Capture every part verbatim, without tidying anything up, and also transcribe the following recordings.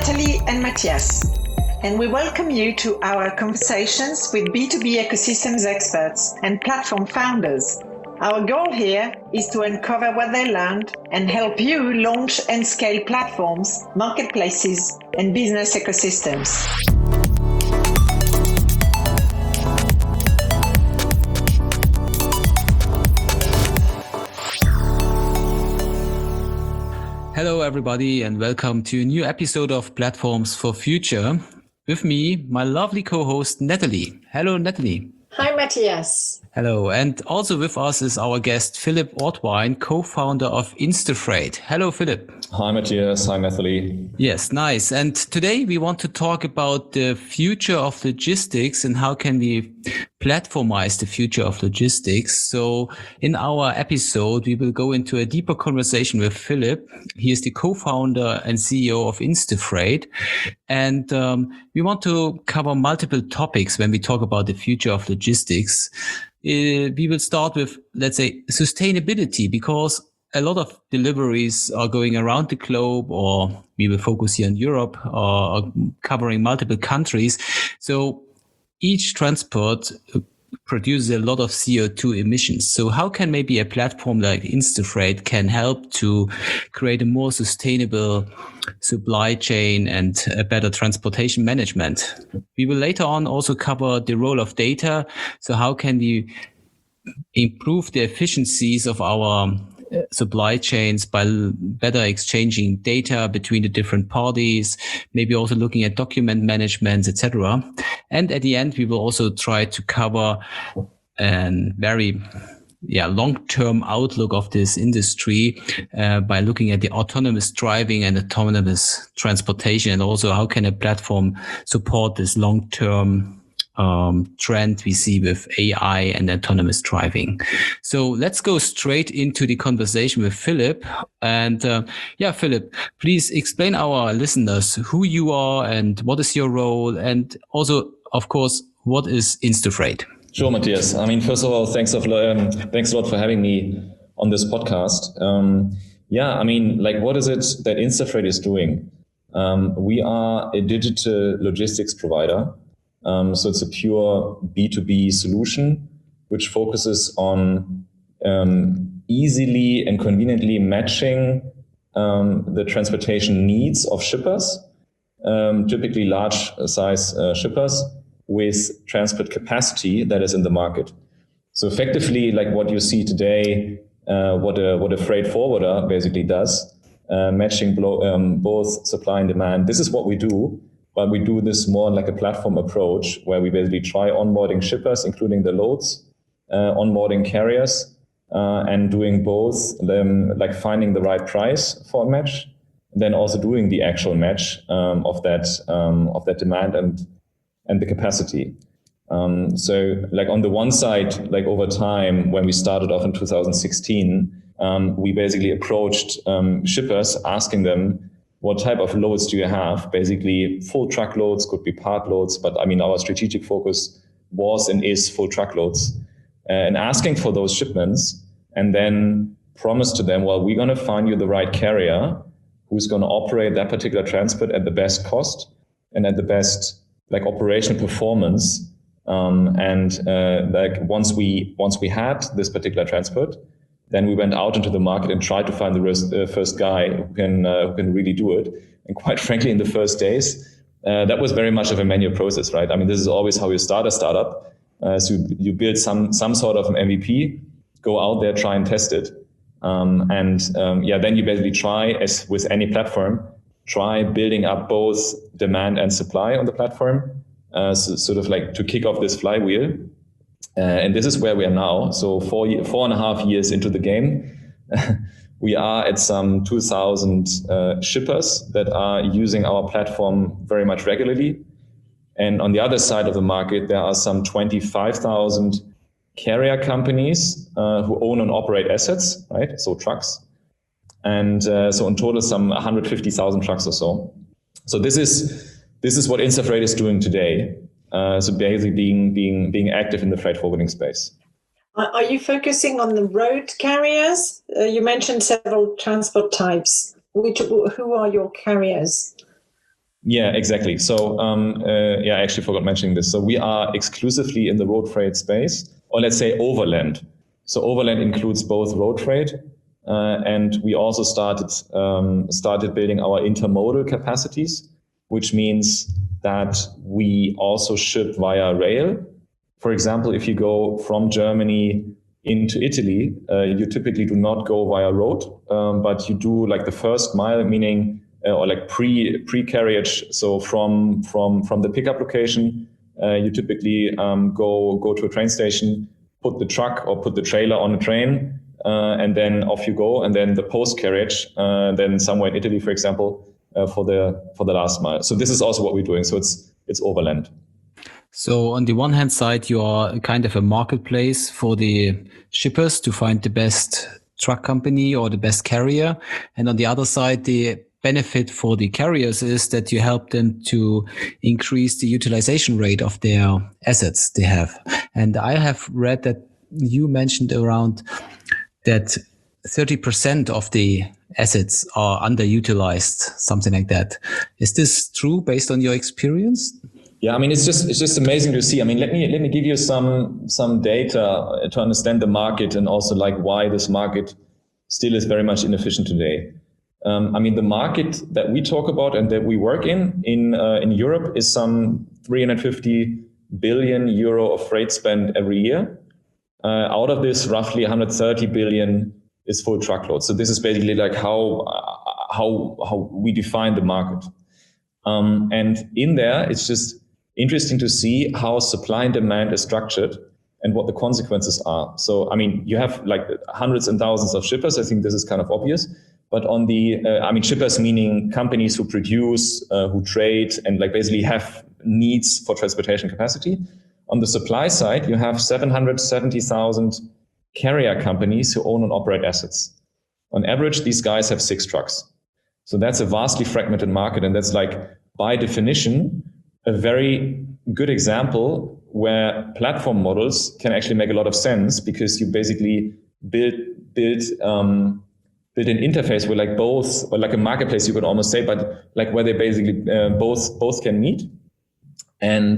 Natalie and Matthias, and we welcome you to our conversations with B two B ecosystems experts and platform founders. Our goal here is to uncover what they learned and help you launch and scale platforms, marketplaces, and business ecosystems. Hello, everybody, and welcome to a new episode of Platforms for Future. With me, my lovely co-host, Natalie. Hello, Natalie. Hi, Matthias. Hello. And also with us is our guest, Philipp Ortwein, co-founder of Instafreight. Hello, Philipp. Hi, Matthias. Hi, Natalie. Yes, nice. And today we want to talk about the future of logistics and how can we platformize the future of logistics. So in our episode, we will go into a deeper conversation with Philipp. He is the co-founder and C E O of Instafreight. And um, we want to cover multiple topics when we talk about the future of logistics. Uh, we will start with, let's say, sustainability, because a lot of deliveries are going around the globe, or we will focus here in Europe, or covering multiple countries. So each transport produces a lot of C O two emissions. So how can maybe a platform like Instafreight can help to create a more sustainable supply chain and a better transportation management? We will later on also cover the role of data. So how can we improve the efficiencies of our supply chains by better exchanging data between the different parties, maybe also looking at document management, et cetera. And at the end, we will also try to cover a very yeah, long-term outlook of this industry uh, by looking at the autonomous driving and autonomous transportation, and also how can a platform support this long-term Um, trend we see with A I and autonomous driving. So let's go straight into the conversation with Philipp. And uh, yeah, Philipp, please explain our listeners who you are and what is your role, and also, of course, what is Instafreight? Sure, Matthias. I mean, first of all, thanks of um, thanks a lot for having me on this podcast. Um, yeah, I mean, like, what is it that Instafreight is doing? Um, we are a digital logistics provider. Um, so it's a pure B two B solution, which focuses on um, easily and conveniently matching um, the transportation needs of shippers, um, typically large size uh, shippers, with transport capacity that is in the market. So effectively, like what you see today, uh, what a what a freight forwarder basically does, uh, matching blo- um, both supply and demand. This is what we do. But we do this more like a platform approach, where we basically try onboarding shippers, including the loads, uh, onboarding carriers, uh, and doing both, them, like finding the right price for a match, and then also doing the actual match um, of that um, of that demand and and the capacity. Um, so, like on the one side, like over time, when we started off in two thousand sixteen, um, we basically approached um, shippers, asking them, what type of loads do you have? Basically, full truckloads, could be part loads, but I mean, our strategic focus was and is full truckloads, uh, and asking for those shipments, and then promise to them, well, we're going to find you the right carrier who's going to operate that particular transport at the best cost and at the best like operational performance. Um, and uh, like once we once we had this particular transport, then we went out into the market and tried to find the first, uh, first guy who can uh, who can really do it. And quite frankly, in the first days, uh, that was very much of a manual process, right? I mean, this is always how you start a startup. Uh, so you, you build some some sort of an M V P, go out there, try and test it, um, and um, yeah, then you basically try, as with any platform, try building up both demand and supply on the platform, uh, so, sort of like to kick off this flywheel. Uh, and this is where we are now. So four, four and a half years into the game, we are at some two thousand uh, shippers that are using our platform very much regularly. And on the other side of the market, there are some twenty-five thousand carrier companies uh, who own and operate assets, right? So trucks. And uh, so in total, some one hundred fifty thousand trucks or so. So this is this is what Instafreight is doing today. Uh, so basically being being being active in the freight forwarding space. Are you focusing on the road carriers? Uh, you mentioned several transport types. Which who are your carriers? Yeah, exactly. So, um, uh, yeah, I actually forgot mentioning this. So we are exclusively in the road freight space, or let's say overland. So overland includes both road freight, uh, and we also started um, started building our intermodal capacities, which means that we also ship via rail. For example, if you go from Germany into Italy, uh, you typically do not go via road, um, but you do like the first mile, meaning uh, or like pre pre carriage. So from from from the pickup location, uh, you typically um, go go to a train station, put the truck or put the trailer on a train, uh, and then off you go. And then the post carriage, uh, then somewhere in Italy, for example, uh, for the for the last mile. So this is also what we're doing. So it's it's overland. So on the one hand side, you are kind of a marketplace for the shippers to find the best truck company or the best carrier. And on the other side, the benefit for the carriers is that you help them to increase the utilization rate of their assets they have. And I have read that you mentioned around that thirty percent of the assets are underutilized, something like that. Is this true based on your experience? Yeah, I mean, it's just it's just amazing to see. I mean, let me let me give you some some data to understand the market and also like why this market still is very much inefficient today. Um, I mean, the market that we talk about and that we work in in uh, in Europe is some three hundred fifty billion euro of freight spend every year. Uh, out of this, roughly one hundred thirty billion is full truckload. So this is basically like how uh, how how we define the market. Um, and in there, it's just interesting to see how supply and demand is structured and what the consequences are. So, I mean, you have like hundreds and thousands of shippers. I think this is kind of obvious. But on the, uh, I mean, shippers meaning companies who produce, uh, who trade, and like basically have needs for transportation capacity. On the supply side, you have seven hundred seventy thousand carrier companies who own and operate assets. On average, these guys have six trucks. So that's a vastly fragmented market. And that's like, by definition, a very good example where platform models can actually make a lot of sense, because you basically build build um, build an interface where like both, or like a marketplace, you could almost say, but like where they basically uh, both both can meet. And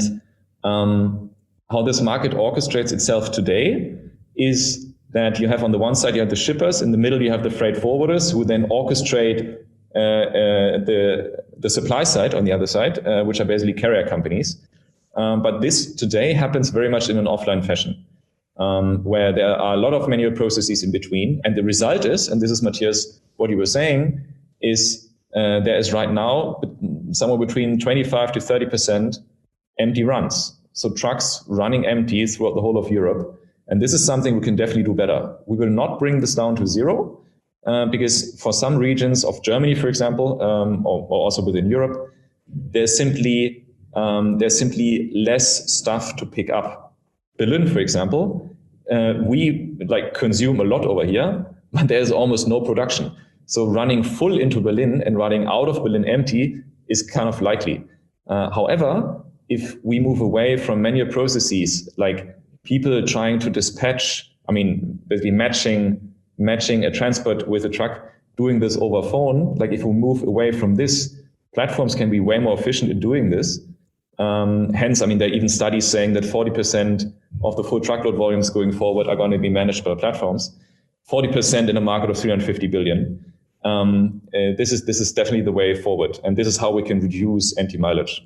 um, how this market orchestrates itself today is that you have on the one side you have the shippers, in the middle you have the freight forwarders, who then orchestrate uh, uh, the the supply side on the other side, uh, which are basically carrier companies. Um, but this today happens very much in an offline fashion, um, where there are a lot of manual processes in between. And the result is, and this is, Matthias, what you were saying, is uh, there is right now somewhere between twenty-five to thirty percent empty runs. So trucks running empty throughout the whole of Europe. And this is something we can definitely do better. We will not bring this down to zero, uh, because for some regions of Germany, for example, um, or, or also within Europe, there's simply um, there's simply less stuff to pick up. Berlin, for example, uh, we like consume a lot over here, but there's almost no production. So running full into Berlin and running out of Berlin empty is kind of likely. Uh, however, if we move away from manual processes, like people trying to dispatch, I mean, basically matching matching a transport with a truck, doing this over phone, like if we move away from this, platforms can be way more efficient in doing this. Um, hence, I mean, there are even studies saying that forty percent of the full truckload volumes going forward are going to be managed by platforms, forty percent in a market of three hundred fifty billion. Um, uh, this is this is definitely the way forward. And this is how we can reduce anti-mileage.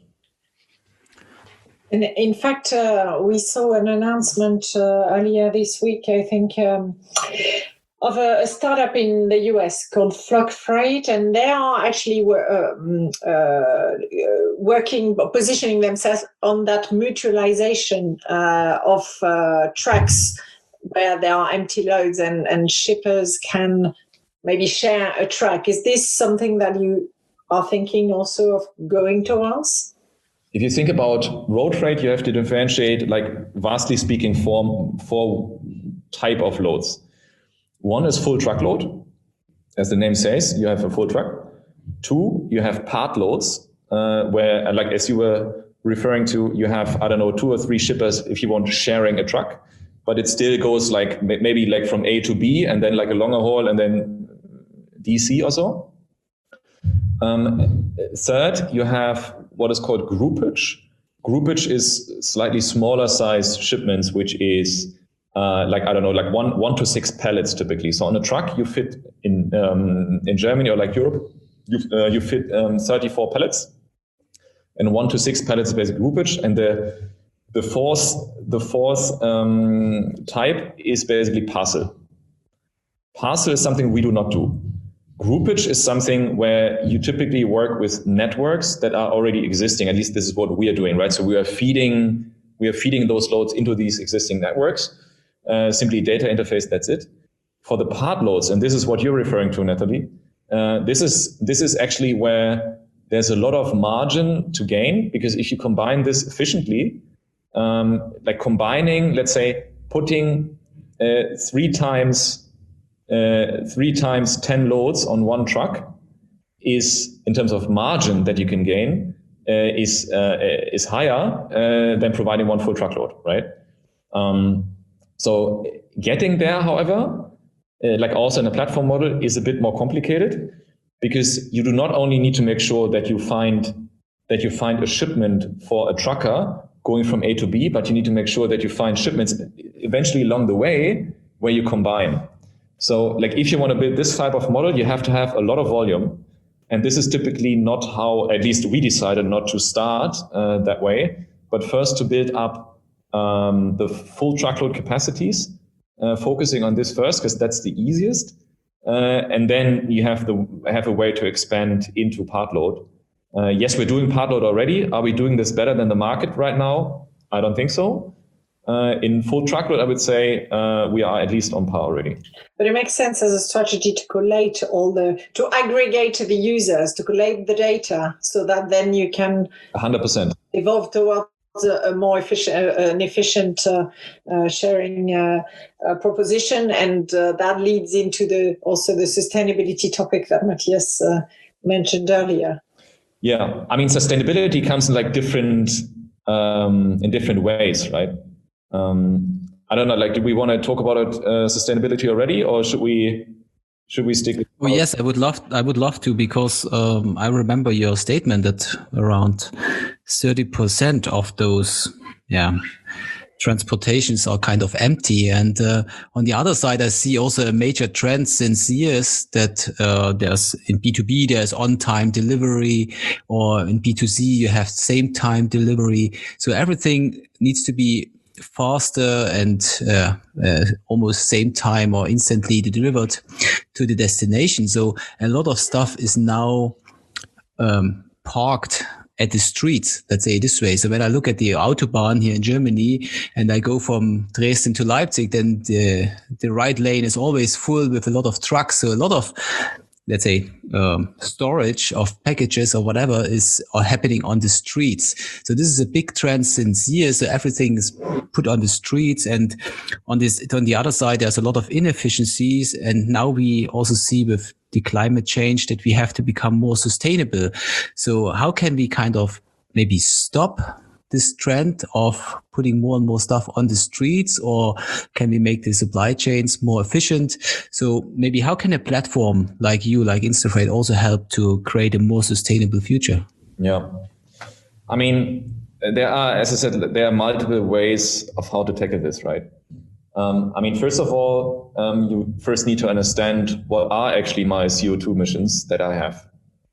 And in fact, uh, we saw an announcement uh, earlier this week, I think, um, of a, a startup in the U S called Flock Freight, and they are actually um, uh, working, positioning themselves on that mutualization uh, of uh, trucks where there are empty loads and, and shippers can maybe share a truck. Is this something that you are thinking also of going towards? If you think about road freight, you have to differentiate, like vastly speaking, four, four type of loads. One is full truckload. As the name says, you have a full truck. Two, you have part loads, uh, where, like as you were referring to, you have, I don't know, two or three shippers if you want sharing a truck, but it still goes like maybe like from A to B and then like a longer haul and then D C or so. Um, third, you have what is called groupage. Groupage is slightly smaller size shipments, which is uh, like, I don't know, like one one to six pallets typically. So on a truck, you fit in um, in Germany or like Europe, you, uh, you fit um, thirty-four pallets. And one to six pallets is basically groupage. And the the fourth, the fourth um, type is basically parcel. Parcel is something we do not do. Groupage is something where you typically work with networks that are already existing. At least this is what we are doing, right? So we are feeding, we are feeding those loads into these existing networks. Uh, simply data interface, that's it. For the part loads, and this is what you're referring to, Natalie, uh, this is this is actually where there's a lot of margin to gain, because if you combine this efficiently, um, like combining, let's say, putting uh, three times Uh, three times ten loads on one truck is, in terms of margin that you can gain, uh, is uh, is higher uh, than providing one full truckload, right? Um, so getting there, however, uh, like also in a platform model, is a bit more complicated, because you do not only need to make sure that you find that you find a shipment for a trucker going from A to B, but you need to make sure that you find shipments eventually along the way where you combine. So like if you want to build this type of model, you have to have a lot of volume. And this is typically not how, at least we decided not to start uh, that way, but first to build up um, the full truckload capacities, uh, focusing on this first, because that's the easiest. Uh, and then you have the have a way to expand into part load. Uh, yes, we're doing part load already. Are we doing this better than the market right now? I don't think so. Uh, in full truckload, I would say uh, we are at least on par already. But it makes sense as a strategy to collate all the, to aggregate the users, to collate the data, so that then you can one hundred percent evolve towards a, a more efficient, uh, an efficient uh, uh, sharing uh, uh, proposition, and uh, that leads into the also the sustainability topic that Matthias uh, mentioned earlier. Yeah, I mean, sustainability comes in like different um, in different ways, right? Um, I don't know. Like, do we want to talk about it, uh, sustainability already, or should we should we stick? Oh yes, I would love I would love to, because um, I remember your statement that around thirty percent of those yeah transportations are kind of empty, and uh, on the other side, I see also a major trend since years that uh, there's in B two B there's on-time delivery, or in B two C you have same-time delivery. So everything needs to be faster and uh, uh, almost same time or instantly delivered to the destination. So a lot of stuff is now um, parked at the streets, let's say it this way. So when I look at the Autobahn here in Germany and I go from Dresden to Leipzig, then the the right lane is always full with a lot of trucks. So a lot of, let's say, um, storage of packages or whatever is are happening on the streets. So this is a big trend since years. So everything is put on the streets, and on this, on the other side, there's a lot of inefficiencies. And now we also see with the climate change that we have to become more sustainable. So how can we kind of maybe stop this trend of putting more and more stuff on the streets, or can we make the supply chains more efficient? So maybe how can a platform like you, like InstaFreight, also help to create a more sustainable future? Yeah. I mean, there are, as I said, there are multiple ways of how to tackle this, right? Um, I mean, first of all, um, you first need to understand what are actually my C O two emissions that I have.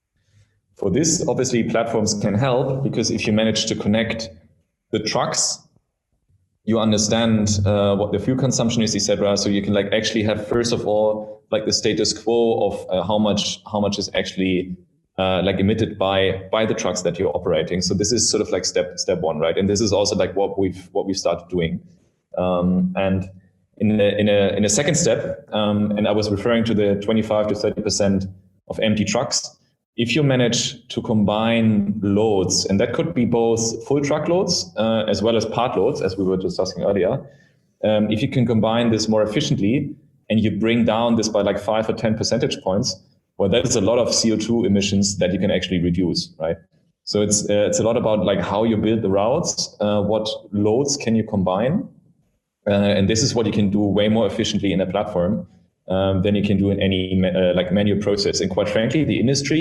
For this, obviously, platforms can help, because if you manage to connect the trucks, you understand uh, what the fuel consumption is, et cetera. So you can like actually have, first of all, like the status quo of uh, how much how much is actually uh, like emitted by by the trucks that you're operating. So this is sort of like step step one, right? And this is also like what we've what we've started doing. Um, and in a, in a in a second step, um, and I was referring to the twenty-five to thirty percent of empty trucks. If you manage to combine loads, and that could be both full truckloads uh, as well as part loads, as we were discussing earlier, um, if you can combine this more efficiently and you bring down this by like five or ten percentage points, well, that is a lot of C O two emissions that you can actually reduce, right? So it's uh, it's a lot about like how you build the routes, uh, what loads can you combine, uh, and this is what you can do way more efficiently in a platform. Um, than you can do in any uh, like manual process. And quite frankly, the industry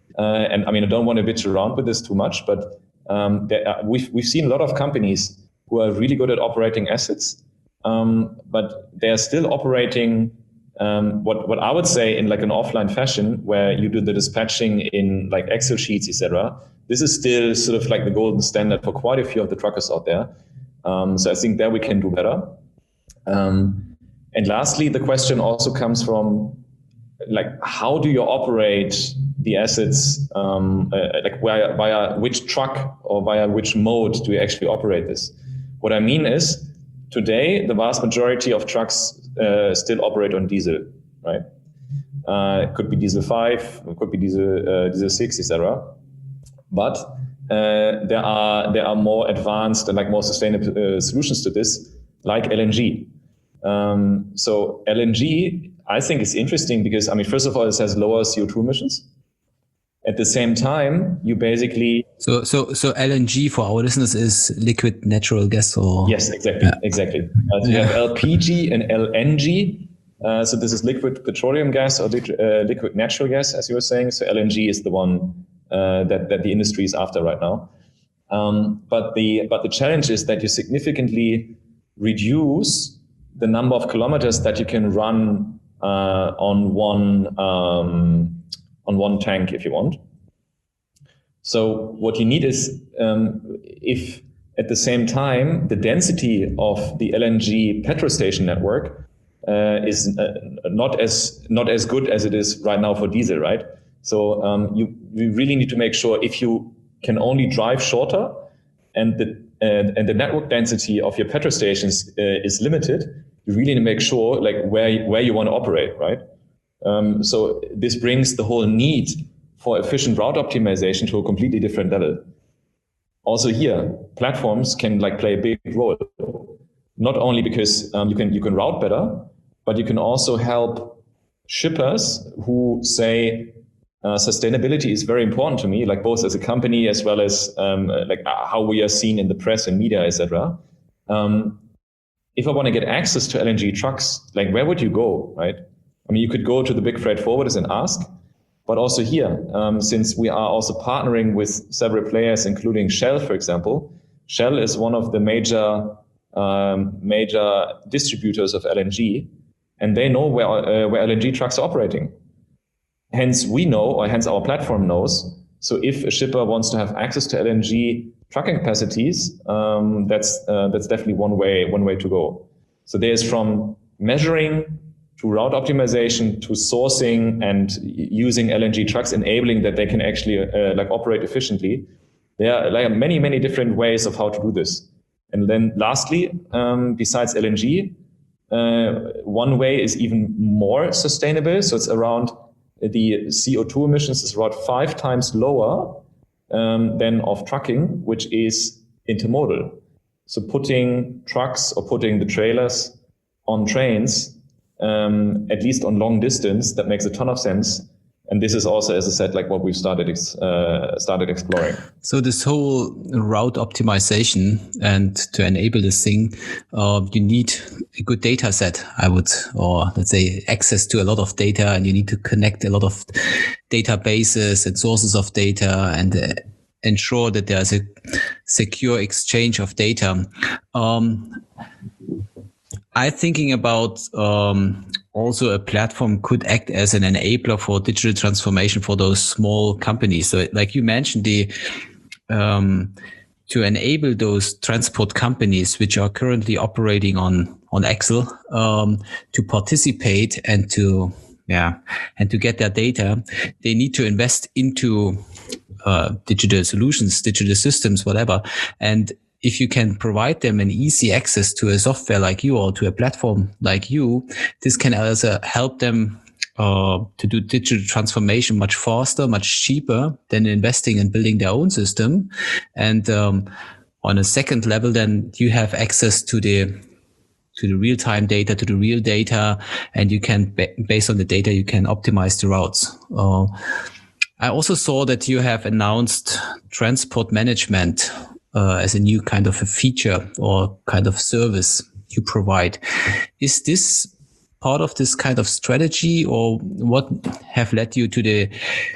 Uh, and I mean, I don't want to bitch around with this too much, but um, there are, we've we've seen a lot of companies who are really good at operating assets, um, but they are still operating um, what what I would say in like an offline fashion, where you do the dispatching in like Excel sheets, et cetera. This is still sort of like the golden standard for quite a few of the truckers out there. Um, so I think there we can do better. Um, and lastly, the question also comes from like, how do you operate the assets, um, uh, like via, via which truck or via which mode do you actually operate this? What I mean is, today, the vast majority of trucks uh, still operate on diesel, right? Uh, it could be diesel five, it could be diesel, uh, diesel six, et cetera. But uh, there are there are more advanced and like more sustainable uh, solutions to this, like L N G. Um, so L N G, I think, is interesting because, I mean, first of all, it has lower C O two emissions. At the same time, you basically so so so L N G for our listeners is liquid natural gas, or yes, exactly, yeah. exactly. Uh, so you have L P G and L N G. Uh, so this is liquid petroleum gas or lit- uh, liquid natural gas, as you were saying. So L N G is the one uh, that that the industry is after right now. Um, but the but the challenge is that you significantly reduce the number of kilometers that you can run uh, on one um, on one tank if you want. So what you need is um, if at the same time the density of the L N G petrol station network uh, is uh, not as not as good as it is right now for diesel, right? So um, you you really need to make sure if you can only drive shorter and the and, and the network density of your petrol stations uh, is limited, you really need to make sure like where where you want to operate, right? Um, so this brings the whole need for efficient route optimization to a completely different level. Also here, platforms can like play a big role, not only because um, you can you can route better, but you can also help shippers who say uh, sustainability is very important to me, like both as a company as well as um, like how we are seen in the press and media, et cetera. Um, if I want to get access to L N G trucks, like where would you go, right? I mean, you could go to the big freight forwarders and ask, but also here, um, since we are also partnering with several players, including Shell, for example. Shell is one of the major um, major distributors of L N G, and they know where uh, where L N G trucks are operating. Hence, we know, or hence our platform knows. So if a shipper wants to have access to L N G trucking capacities, um, that's uh, that's definitely one way one way to go. So there's from measuring to route optimization to sourcing and using L N G trucks, enabling that they can actually uh, like operate efficiently. There are like many many different ways of how to do this. And then lastly, um, besides L N G, uh, one way is even more sustainable. So it's around the C O two emissions is about five times lower um, than of trucking, which is intermodal. So putting trucks or putting the trailers on trains, um, at least on long distance, that makes a ton of sense. And this is also, as I said, like what we've started ex- uh, started exploring. So this whole route optimization, and to enable this thing, uh, you need a good data set, I would, or let's say access to a lot of data, and you need to connect a lot of databases and sources of data, and uh, ensure that there's a secure exchange of data. Um, I'm thinking about um, also a platform could act as an enabler for digital transformation for those small companies. So like you mentioned, the um, to enable those transport companies which are currently operating on, on Excel um, to participate and to yeah and to get their data, they need to invest into uh, digital solutions, digital systems, whatever. And if you can provide them an easy access to a software like you or to a platform like you, this can also help them uh, to do digital transformation much faster, much cheaper than investing in building their own system. And um, on a second level, then you have access to the to the real-time data, to the real data, and you can, based on the data, you can optimize the routes. Uh, I also saw that you have announced transport management Uh, as a new kind of a feature or kind of service you provide. Is this part of this kind of strategy, or what have led you to the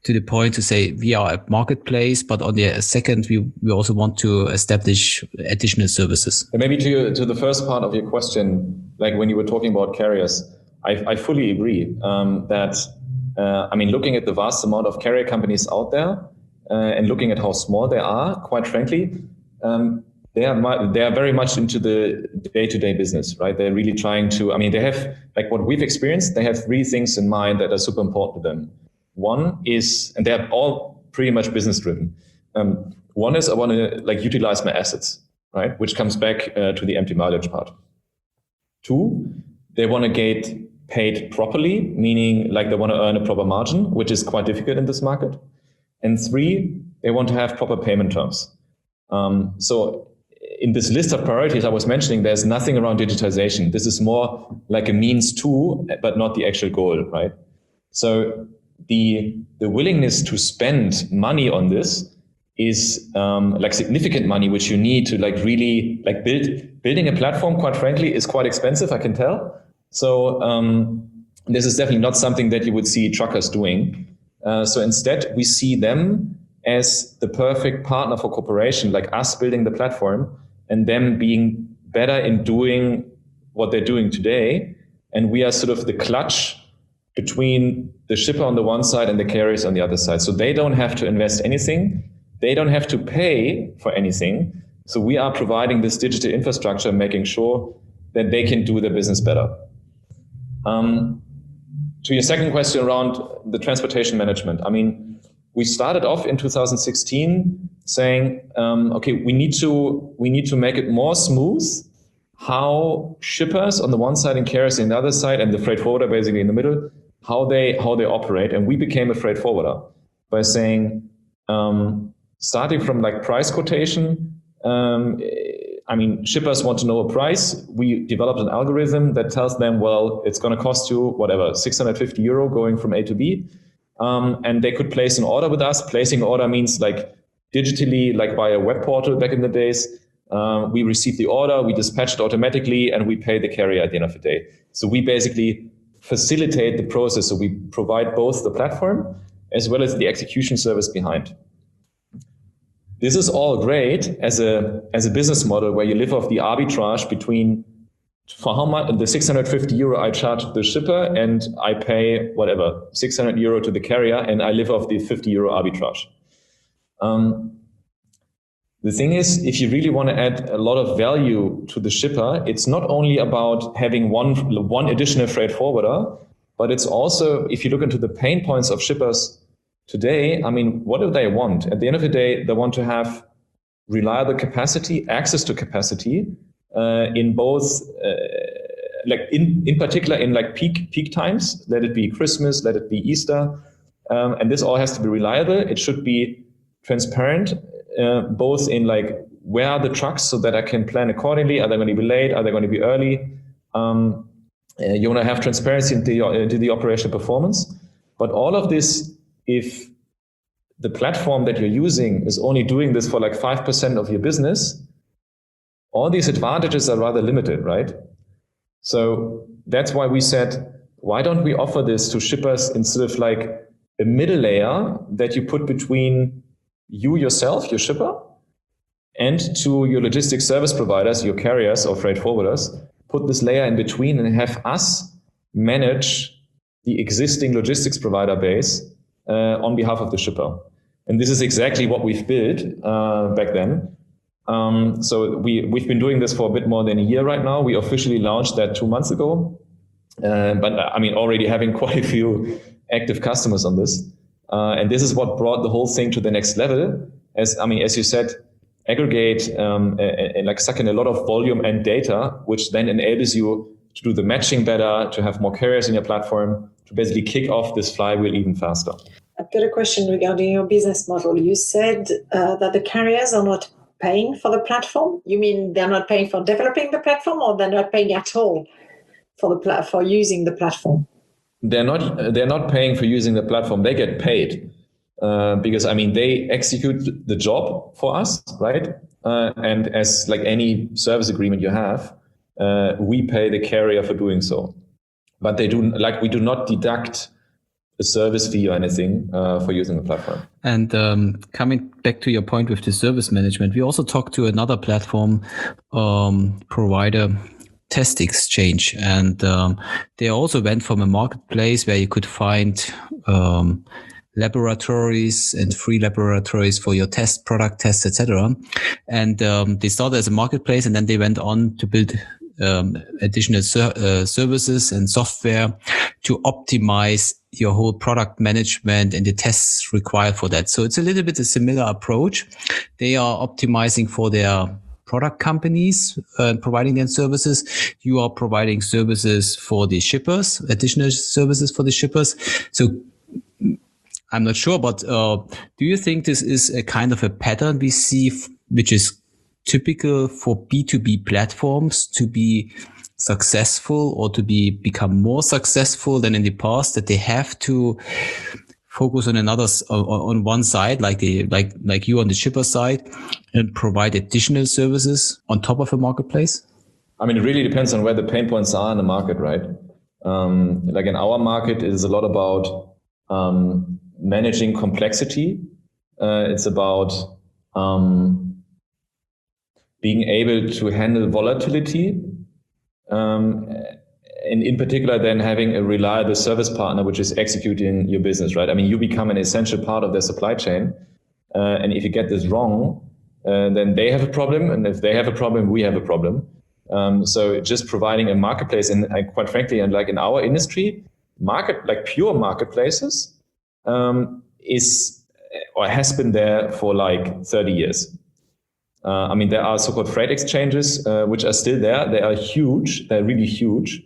to the point to say we are a marketplace, but on the second, we, we also want to establish additional services. And maybe to your, to the first part of your question, like when you were talking about carriers, I, I fully agree um, that, uh, I mean, looking at the vast amount of carrier companies out there uh, and looking at how small they are, quite frankly, um, they are they are very much into the day-to-day business, right? They're really trying to, I mean, they have, like what we've experienced, they have three things in mind that are super important to them. One is, and they're all pretty much business driven. Um, one is I want to like utilize my assets, right? Which comes back uh, to the empty mileage part. Two, they want to get paid properly, meaning like they want to earn a proper margin, which is quite difficult in this market. And three, they want to have proper payment terms. Um, so in this list of priorities I was mentioning, there's nothing around digitization. This is more like a means to, but not the actual goal, right? So the the willingness to spend money on this is um, like significant money, which you need to like really like build. Building a platform, quite frankly, is quite expensive, I can tell. So um, this is definitely not something that you would see truckers doing. Uh, so instead, we see them as the perfect partner for cooperation, like us building the platform and them being better in doing what they're doing today. And we are sort of the clutch between the shipper on the one side and the carriers on the other side. So they don't have to invest anything. They don't have to pay for anything. So we are providing this digital infrastructure, making sure that they can do their business better. Um, to your second question around the transportation management, I mean, we started off in two thousand sixteen saying, um, okay, we need to we need to make it more smooth how shippers on the one side and carriers on the other side, and the freight forwarder basically in the middle, how they how they operate. And we became a freight forwarder by saying, um, starting from like price quotation. Um, I mean, shippers want to know a price. We developed an algorithm that tells them, well, it's going to cost you whatever, six hundred fifty euro going from A to B. Um, and they could place an order with us. Placing an order means like digitally, like via a web portal back in the days. Uh, we receive the order, we dispatch it automatically, and we pay the carrier at the end of the day. So we basically facilitate the process. So we provide both the platform as well as the execution service behind. This is all great as a as a business model where you live off the arbitrage between for how much the six hundred fifty euro I charge the shipper and I pay whatever six hundred euro to the carrier, and I live off the fifty euro arbitrage. Um, the thing is, if you really want to add a lot of value to the shipper, it's not only about having one one additional freight forwarder, but it's also, if you look into the pain points of shippers today, I mean, what do they want? At the end of the day, they want to have reliable capacity, access to capacity uh, in both, uh, like in, in particular in like peak peak times, let it be Christmas, let it be Easter. Um, and this all has to be reliable. It should be transparent, uh, both in like, where are the trucks so that I can plan accordingly? Are they going to be late? Are they going to be early? Um, uh, you want to have transparency into the, into the operational performance. But all of this, if the platform that you're using is only doing this for like five percent of your business, all these advantages are rather limited, right? So that's why we said, why don't we offer this to shippers instead of like a middle layer that you put between you yourself, your shipper, and to your logistics service providers, your carriers or freight forwarders, put this layer in between and have us manage the existing logistics provider base Uh, on behalf of the shipper. And this is exactly what we've built uh, back then. Um, so we, we've been doing this for a bit more than a year right now. We officially launched that two months ago. Uh, but I mean, already having quite a few active customers on this. Uh, and this is what brought the whole thing to the next level. As I mean, as you said, aggregate um, and, and like suck in a lot of volume and data, which then enables you to do the matching better, to have more carriers in your platform, to basically kick off this flywheel even faster. I've got a question regarding your business model. You said uh, that the carriers are not paying for the platform. You mean they're not paying for developing the platform, or they're not paying at all for the pla- for using the platform? They're not. They're not paying for using the platform. They get paid uh, because I mean they execute the job for us, right? Uh, and as like any service agreement you have, uh, we pay the carrier for doing so. But they do like we do not deduct a service fee or anything uh, for using the platform. And um, coming back to your point with the service management, we also talked to another platform um, provider, Test Exchange, and um, they also went from a marketplace where you could find um, laboratories and free laboratories for your test product tests, et cetera. And um, they started as a marketplace, and then they went on to build um, additional ser- uh, services and software to optimize your whole product management and the tests required for that. So it's a little bit a similar approach. They are optimizing for their product companies, uh, providing them services. You are providing services for the shippers, additional services for the shippers. So I'm not sure, but uh, do you think this is a kind of a pattern we see, f- which is typical for B two B platforms to be successful or to be become more successful than in the past, that they have to focus on another on one side, like the like like you on the shipper side, and provide additional services on top of a marketplace? I mean, it really depends on where the pain points are in the market, right? Um, like in our market, it is a lot about um, managing complexity. Uh, it's about um, being able to handle volatility. Um, and in particular, then having a reliable service partner, which is executing your business, right? I mean, you become an essential part of their supply chain. Uh, and if you get this wrong, uh, then they have a problem. And if they have a problem, we have a problem. Um, so just providing a marketplace, and, and quite frankly, and like in our industry, market, like pure marketplaces, um, is or has been there for like thirty years. Uh, I mean, there are so-called freight exchanges, uh, which are still there. They are huge. They're really huge.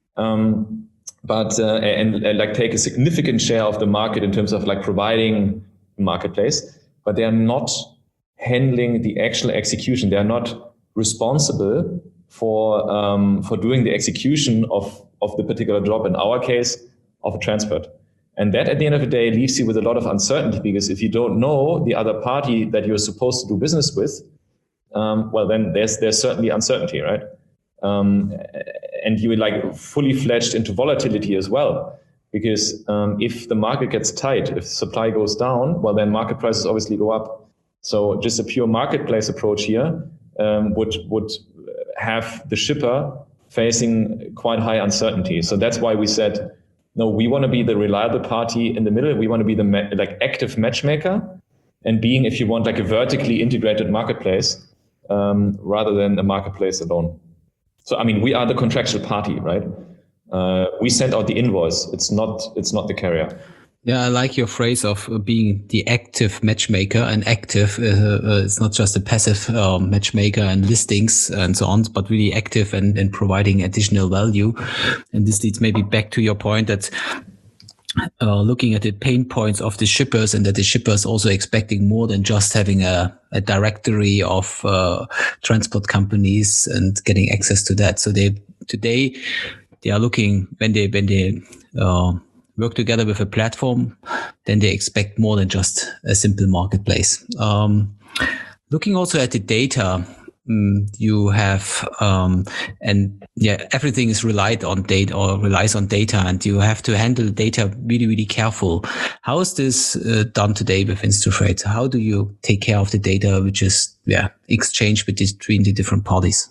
Um, but, uh, and, and like take a significant share of the market in terms of like providing a marketplace, but they are not handling the actual execution. They are not responsible for, um, for doing the execution of, of the particular job, in our case, of a transport. And that at the end of the day leaves you with a lot of uncertainty, because if you don't know the other party that you're supposed to do business with, Um, well, then there's there's certainly uncertainty, right? Um, and you like fully fledged into volatility as well, because um, if the market gets tight, if supply goes down, well, then market prices obviously go up. So just a pure marketplace approach here um, would would have the shipper facing quite high uncertainty. So that's why we said, no, we want to be the reliable party in the middle. We want to be the ma- like active matchmaker, and being, if you want, like a vertically integrated marketplace. Um, rather than a marketplace alone. So, I mean, we are the contractual party, right? Uh, we send out the invoice. It's not, it's not the carrier. Yeah, I like your phrase of being the active matchmaker. And active, uh, uh, it's not just a passive uh, matchmaker and listings and so on, but really active and, and providing additional value. And this leads maybe back to your point that Uh, looking at the pain points of the shippers, and that the shippers also expecting more than just having a, a directory of uh, transport companies and getting access to that. So they today they are looking when they when they uh, work together with a platform, then they expect more than just a simple marketplace. Um, looking also at the data. You have, um, and yeah, everything is relied on data or relies on data, and you have to handle data really, really careful. How is this uh, done today with InstaFreight? How do you take care of the data which is, yeah, exchanged between the different parties?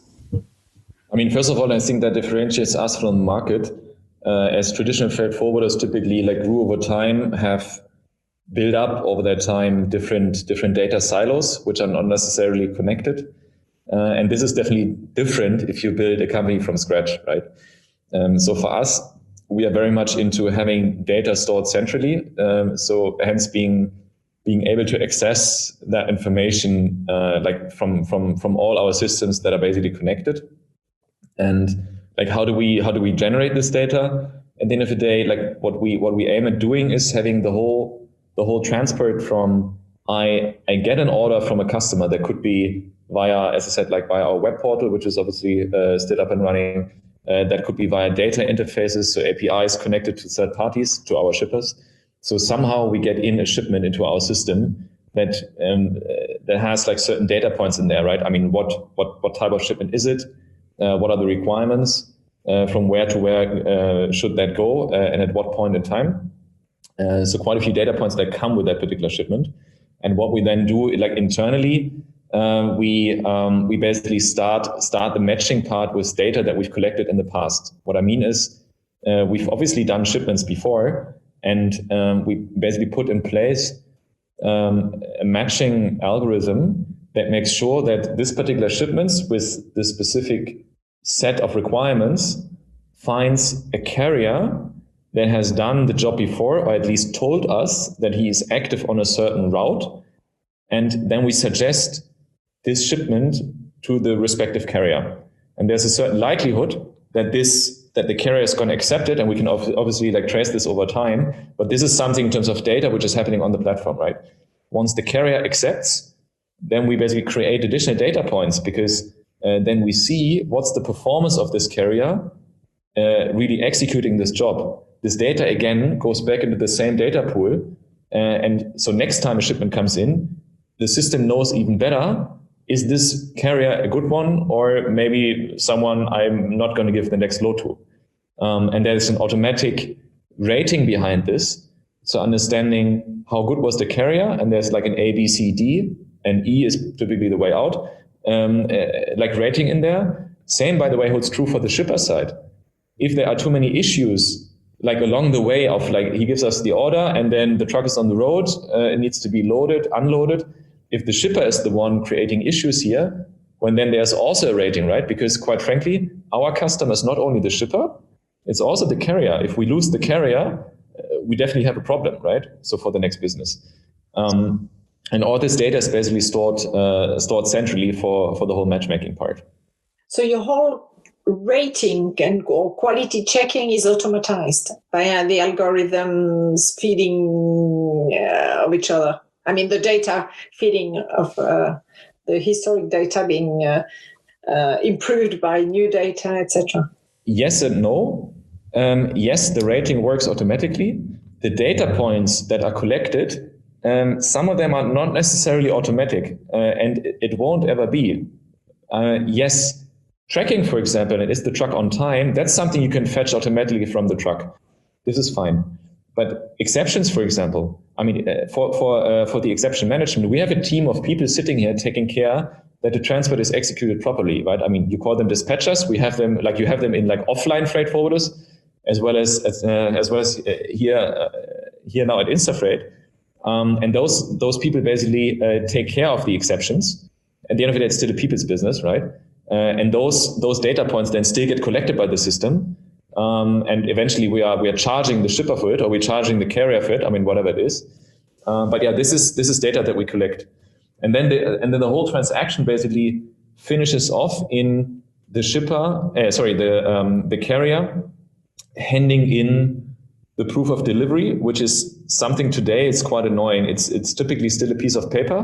I mean, first of all, I think that differentiates us from the market, uh, as traditional freight forwarders typically like grew over time, have built up over that time different, different data silos, which are not necessarily connected. Uh, and this is definitely different if you build a company from scratch, right? Um, so for us, we are very much into having data stored centrally. Um, so hence being being able to access that information uh, like from from from all our systems that are basically connected. And like how do we how do we generate this data? At the end of the day, like what we what we aim at doing is having the whole the whole transport from I I get an order from a customer that could be via, as I said, like via our web portal, which is obviously uh, still up and running. Uh, that could be via data interfaces, so A P Is connected to third parties, to our shippers. So somehow we get in a shipment into our system that um, that has like certain data points in there, right? I mean, what what what type of shipment is it? Uh, what are the requirements? Uh, from where to where uh, should that go, uh, and at what point in time? Uh, so quite a few data points that come with that particular shipment. And what we then do, like internally, uh, we um, we basically start start the matching part with data that we've collected in the past. What I mean is, uh, we've obviously done shipments before, and um, we basically put in place um, a matching algorithm that makes sure that this particular shipments with the specific set of requirements finds a carrier that has done the job before, or at least told us that he is active on a certain route. And then we suggest this shipment to the respective carrier. And there's a certain likelihood that this that the carrier is going to accept it, and we can obviously like trace this over time. But this is something in terms of data which is happening on the platform, right? Once the carrier accepts, then we basically create additional data points, because uh, then we see what's the performance of this carrier uh, really executing this job. This data again goes back into the same data pool, uh, and so next time a shipment comes in, the system knows even better, is this carrier a good one, or maybe someone I'm not going to give the next load to. Um, and there's an automatic rating behind this. So understanding how good was the carrier, and there's like an A, B, C, D, and E is typically the way out, um, uh, like rating in there. Same, by the way, holds true for the shipper side. If there are too many issues, like along the way of like, he gives us the order and then the truck is on the road, uh, it needs to be loaded, unloaded. If the shipper is the one creating issues here, well, then there's also a rating, right? Because quite frankly, our customer is not only the shipper, it's also the carrier. If we lose the carrier, uh, we definitely have a problem, right? So for the next business. Um, and all this data is basically stored uh, stored centrally for, for the whole matchmaking part. So your whole rating and or quality checking is automatized by the algorithms feeding uh, of each other. I mean, the data feeding of uh, the historic data being uh, uh, improved by new data, et cetera. Yes and no. Um, yes, the rating works automatically. The data points that are collected, um, some of them are not necessarily automatic, uh, and it, it won't ever be. Uh, yes, tracking, for example, and is the truck on time? That's something you can fetch automatically from the truck. This is fine. But exceptions, for example, I mean, uh, for for uh, for the exception management, we have a team of people sitting here taking care that the transport is executed properly, right? I mean, you call them dispatchers. We have them like you have them in like offline freight forwarders, as well as as, uh, as well as uh, here uh, here now at InstaFreight. Um, and those those people basically uh, take care of the exceptions. At the end of it, it's still a people's business, right? Uh, and those those data points then still get collected by the system. Um, and eventually we are we are charging the shipper for it, or we're charging the carrier for it. I mean, whatever it is. Uh, but yeah, this is this is data that we collect, and then the and then the whole transaction basically finishes off in the shipper, uh, sorry, the um, the carrier handing in the proof of delivery, which is something today it's quite annoying. It's it's typically still a piece of paper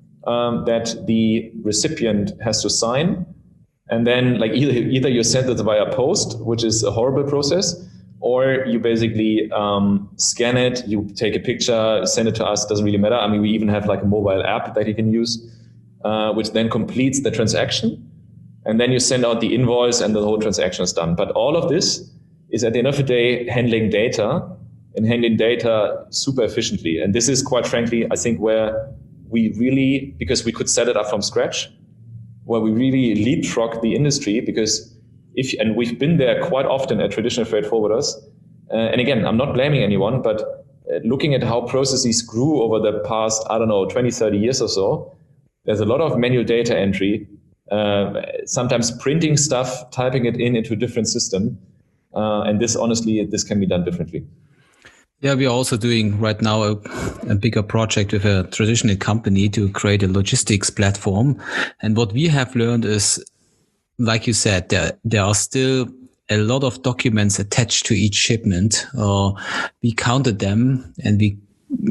um, that the recipient has to sign. And then like either, either you send it via post, which is a horrible process, or you basically um, scan it, you take a picture, send it to us, doesn't really matter. I mean, we even have like a mobile app that you can use, uh, which then completes the transaction. And then you send out the invoice and the whole transaction is done. But all of this is at the end of the day handling data and handling data super efficiently. And this is quite frankly, I think where we really, because we could set it up from scratch, where we really leapfrog the industry, because if, and we've been there quite often at traditional freight forwarders. Uh, and again, I'm not blaming anyone, but uh, looking at how processes grew over the past, I don't know, twenty, thirty years or so, there's a lot of manual data entry, uh, sometimes printing stuff, typing it in into a different system. Uh, and this, honestly, this can be done differently. Yeah, we are also doing right now a, a bigger project with a traditional company to create a logistics platform. And what we have learned is, like you said, there, there are still a lot of documents attached to each shipment. Uh, we counted them and we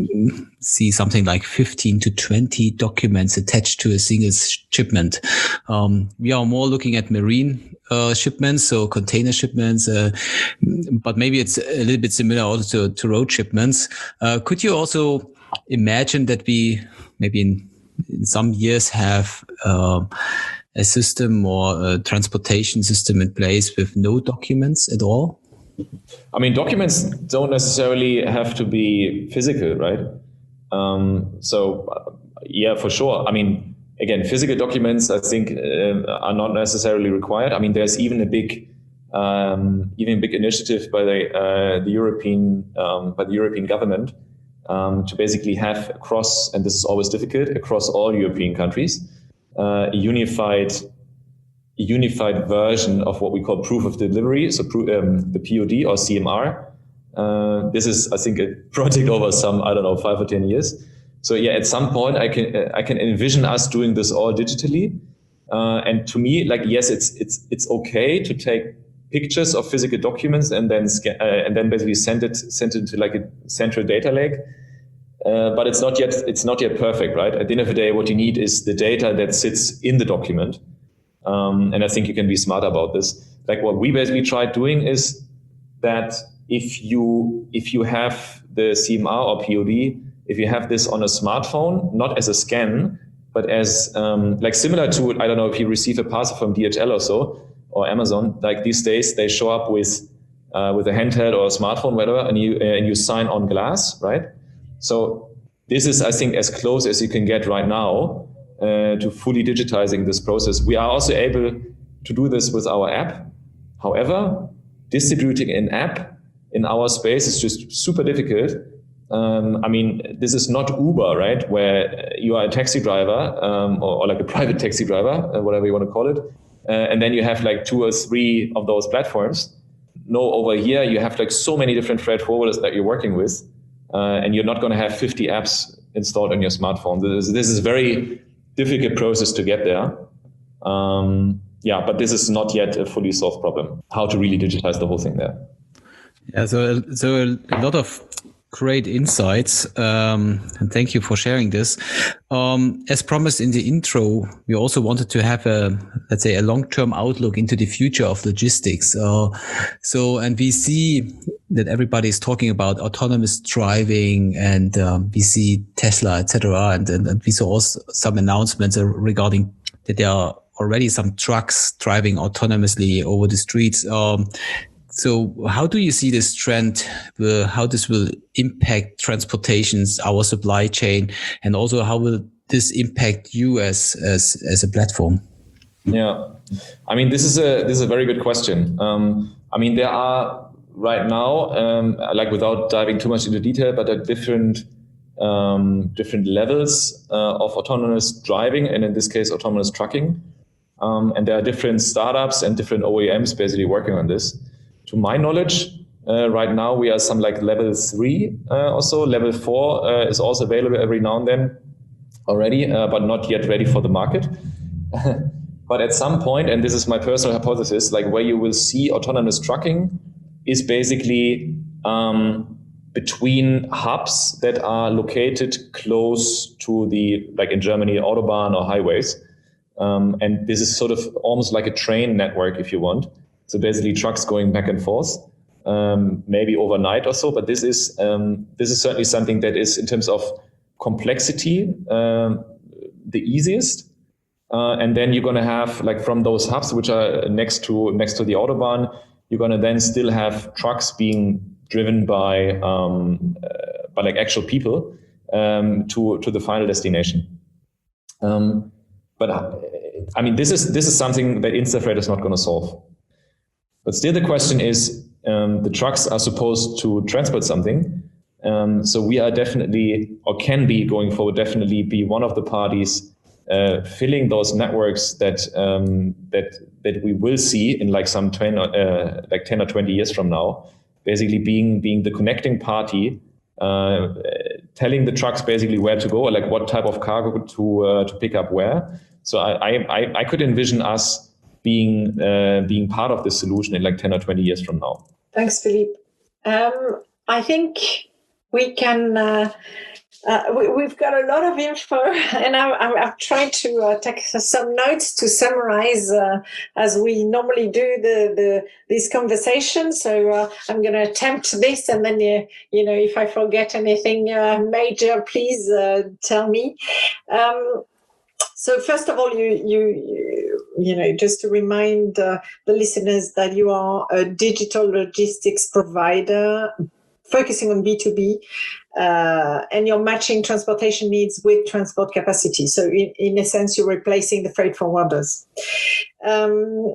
see something like fifteen to twenty documents attached to a single shipment. Um, we are more looking at marine uh, shipments, so container shipments, uh, but maybe it's a little bit similar also to, to road shipments. Uh, could you also imagine that we maybe in, in some years have uh, a system or a transportation system in place with no documents at all? I mean, documents don't necessarily have to be physical, right? Um, so, uh, yeah, for sure. I mean, again, physical documents, I think, uh, are not necessarily required. I mean, there's even a big, um, even a big initiative by the uh, the European um, by the European government um, to basically have across, and this is always difficult, across all European countries, uh, a unified unified version of what we call proof of delivery, so um, the P O D or C M R. Uh, this is, I think, a project over some, I don't know, five or ten years. So yeah, at some point, I can uh, I can envision us doing this all digitally. Uh, and to me, like, yes, it's it's it's okay to take pictures of physical documents and then scan, uh, and then basically send it send it to like a central data lake. Uh, but it's not yet it's not yet perfect, right? At the end of the day, what you need is the data that sits in the document. Um, and I think you can be smart about this. Like what we basically tried doing is that if you if you have the C M R or P O D, if you have this on a smartphone, not as a scan, but as um, like similar to, I don't know, if you receive a parcel from D H L or so, or Amazon, like these days they show up with uh, with a handheld or a smartphone, whatever, and you uh, and you sign on glass, right? So this is, I think, as close as you can get right now uh, to fully digitizing this process. We are also able to do this with our app. However, distributing an app in our space is just super difficult. Um, I mean, this is not Uber, right? Where you are a taxi driver um, or, or like a private taxi driver, uh, whatever you want to call it. Uh, and then you have like two or three of those platforms. No, over here, you have like so many different freight forwarders that you're working with. Uh, and you're not going to have fifty apps installed on your smartphone. This is, this is a very difficult process to get there. Um, yeah, but this is not yet a fully solved problem, how to really digitize the whole thing there. Yeah, so, so a lot of great insights, um, and thank you for sharing this. Um, as promised in the intro, we also wanted to have a, let's say, a long-term outlook into the future of logistics. Uh, so, and we see that everybody is talking about autonomous driving, and um, we see Tesla, et cetera. And, and, and we saw also some announcements regarding that there are already some trucks driving autonomously over the streets. Um, So how do you see this trend, uh, how this will impact transportations, our supply chain, and also how will this impact you as, as, as a platform? Yeah, I mean, this is a, this is a very good question. Um, I mean, there are right now, um, like without diving too much into detail, but at different, um, different levels uh, of autonomous driving, and in this case, autonomous trucking. Um, and there are different startups and different O E Ms basically working on this. To my knowledge, uh, right now we are some like level three uh, or so. Level four uh, is also available every now and then already, uh, but not yet ready for the market. But at some point, and this is my personal hypothesis, like where you will see autonomous trucking is basically um, between hubs that are located close to the, like in Germany, Autobahn or highways. Um, and this is sort of almost like a train network, if you want. So basically trucks going back and forth, um, maybe overnight or so. But this is um, this is certainly something that is, in terms of complexity, um, the easiest. Uh, and then you're going to have, like, from those hubs which are next to next to the Autobahn, you're going to then still have trucks being driven by um, uh, by like actual people um, to to the final destination. Um, but uh, I mean, this is this is something that InstaFreight is not going to solve. But still the question is, um, the trucks are supposed to transport something. Um, so we are definitely, or can be going forward, definitely be one of the parties uh, filling those networks that um, that that we will see in like some ten or, uh, like ten or twenty years from now. Basically being being the connecting party, uh, telling the trucks basically where to go, or like what type of cargo to uh, to pick up where. So I I, I could envision us being uh, being part of the solution in like ten or twenty years from now. Thanks, Philippe. Um, I think we can, uh, uh, we, we've got a lot of info, and I'm, I'm, I'm trying to uh, take some notes to summarize uh, as we normally do the, the these conversations. So uh, I'm going to attempt this, and then, uh, you know, if I forget anything uh, major, please uh, tell me. Um, So first of all, you, you, you know, just to remind uh, the listeners that you are a digital logistics provider focusing on B two B, uh, and you're matching transportation needs with transport capacity. So in, in a sense, you're replacing the freight forwarders. Um,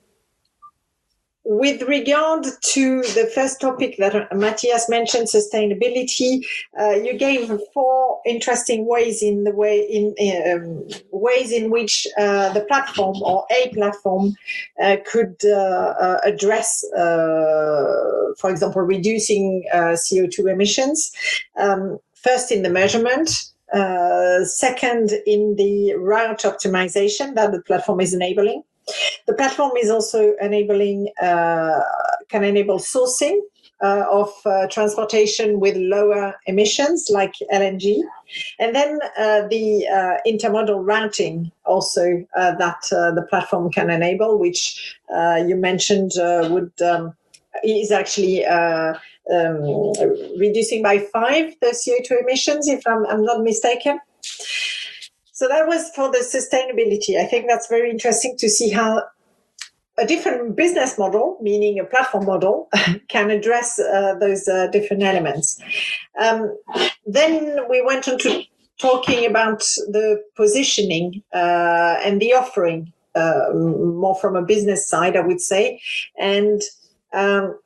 With regard to the first topic that Matthias mentioned, sustainability, uh, you gave four interesting ways in the way in um, ways in which uh, the platform or a platform uh, could uh, uh, address, uh, for example, reducing uh, C O two emissions. Um, first, in the measurement. Uh, second, in the route optimization that the platform is enabling. The platform is also enabling, uh, can enable sourcing uh, of uh, transportation with lower emissions like L N G. And then uh, the uh, intermodal routing also uh, that uh, the platform can enable, which uh, you mentioned uh, would um, is actually uh, um, reducing by five the C O two emissions, if I'm, I'm not mistaken. So that was for the sustainability. I think that's very interesting to see how a different business model, meaning a platform model, can address uh, those uh, different elements. Um, then we went on to talking about the positioning uh, and the offering, uh, more from a business side, I would say. And um,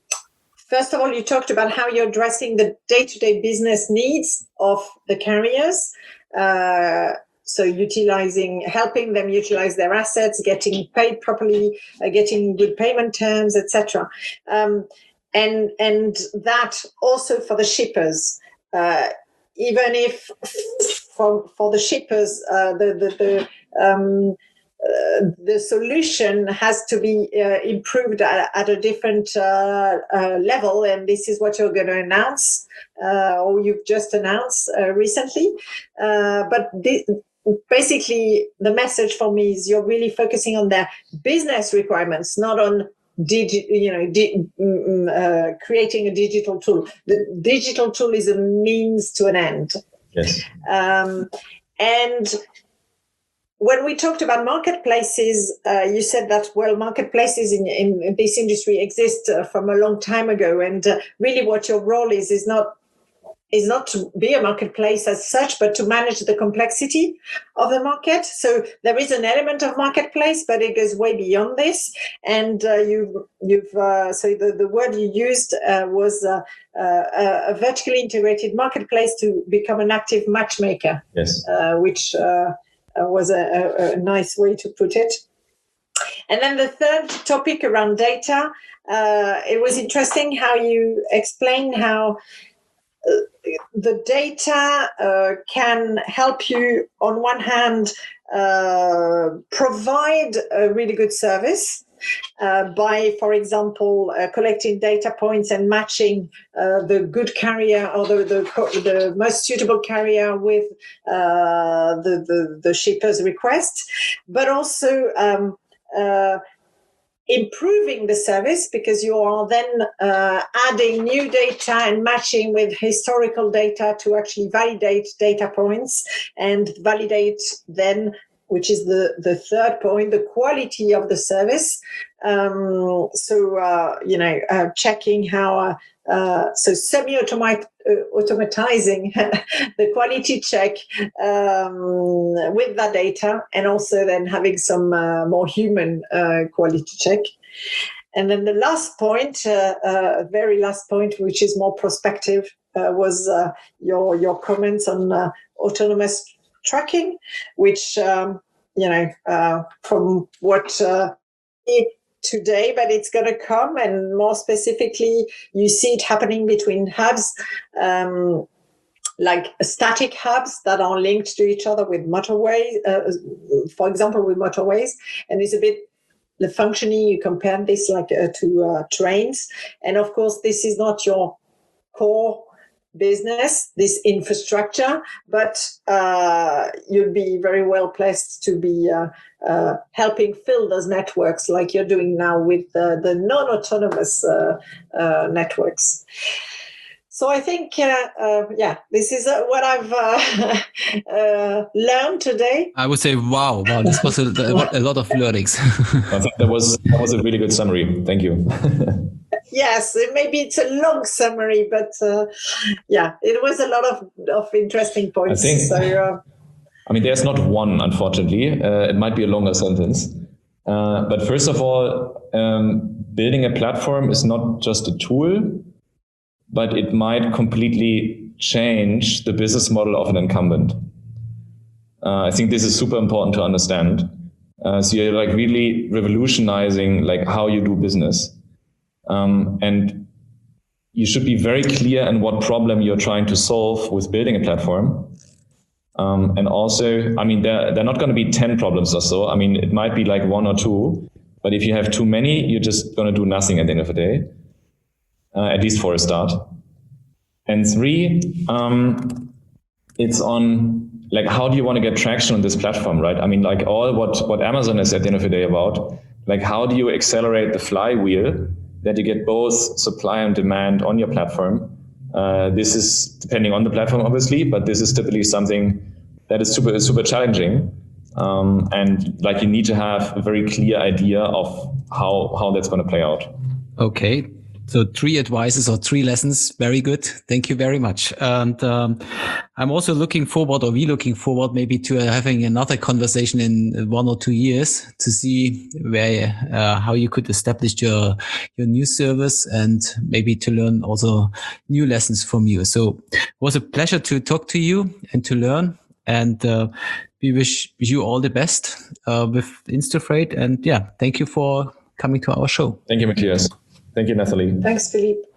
first of all, you talked about how you're addressing the day-to-day business needs of the carriers. Uh, so utilizing, helping them utilize their assets, getting paid properly, uh, getting good payment terms, et cetera. Um, and and that also for the shippers, uh, even if for for the shippers, uh, the the, the um, Uh, the solution has to be uh, improved at, at a different uh, uh, level, and this is what you're going to announce, uh, or you've just announced uh, recently. Uh, but this, basically, the message for me is you're really focusing on their business requirements, not on digi- you know, di- uh, creating a digital tool. The digital tool is a means to an end. Yes. Um, and when we talked about marketplaces, uh, you said that, well, marketplaces in, in this industry exist uh, from a long time ago. And uh, really what your role is, is not is not to be a marketplace as such, but to manage the complexity of the market. So there is an element of marketplace, but it goes way beyond this. And uh, you, you've, uh, so the, the word you used uh, was uh, uh, a vertically integrated marketplace to become an active matchmaker. Yes. Uh, which... Uh, Uh, was a, a, a nice way to put it. And then the third topic around data, uh, it was interesting how you explain how uh, the data uh, can help you, on one hand, uh, provide a really good service, Uh, by, for example, uh, collecting data points and matching uh, the good carrier or the, the the most suitable carrier with uh, the, the the shipper's request, but also um, uh, improving the service, because you are then uh, adding new data and matching with historical data to actually validate data points and validate then, which is the, the third point, the quality of the service. Um, so, uh, you know, uh, checking how, uh, uh, so semi-automatizing the quality check um, with that data, and also then having some uh, more human uh, quality check. And then the last point, uh, uh, very last point, which is more prospective, uh, was uh, your, your comments on uh, autonomous tracking, which, um, you know, uh, from what uh, today, but it's going to come, and more specifically, you see it happening between hubs, um, like static hubs that are linked to each other with motorways, uh, for example, with motorways, and it's a bit the functioning. You compare this like uh, to uh, trains, and of course, this is not your core business, this infrastructure, but uh, you'd be very well placed to be uh, uh, helping fill those networks like you're doing now with uh, the non-autonomous uh, uh, networks. So I think, uh, uh, yeah, this is uh, what I've uh, uh, learned today. I would say, wow, wow, this was a, a lot of learnings. I think that was that was a really good summary. Thank you. Yes, maybe it's a long summary, but uh, yeah, it was a lot of, of interesting points. I think, so, uh, I mean, there's not one, unfortunately. Uh, it might be a longer sentence. Uh, but first of all, um, building a platform is not just a tool, but it might completely change the business model of an incumbent. Uh, I think this is super important to understand. Uh, so you're like really revolutionizing like how you do business. Um, and you should be very clear in what problem you're trying to solve with building a platform. Um, and also, I mean, there, there are not going to be ten problems or so. I mean, it might be like one or two, but if you have too many, you're just going to do nothing at the end of the day, uh, at least for a start. And three, um, it's on like, how do you want to get traction on this platform, right? I mean, like all what, what Amazon is at the end of the day about, like, how do you accelerate the flywheel that you get both supply and demand on your platform? Uh, this is depending on the platform, obviously, but this is typically something that is super, super challenging. Um, and like, you need to have a very clear idea of how, how that's going to play out. Okay. So three advices or three lessons. Very good. Thank you very much. And um, I'm also looking forward, or we looking forward maybe to uh, having another conversation in one or two years to see where, uh, how you could establish your, your new service and maybe to learn also new lessons from you. So it was a pleasure to talk to you and to learn. And uh, we wish you all the best uh, with InstaFreight. And yeah, thank you for coming to our show. Thank you, Matthias. Thank you, Nathalie. Thanks, Philippe.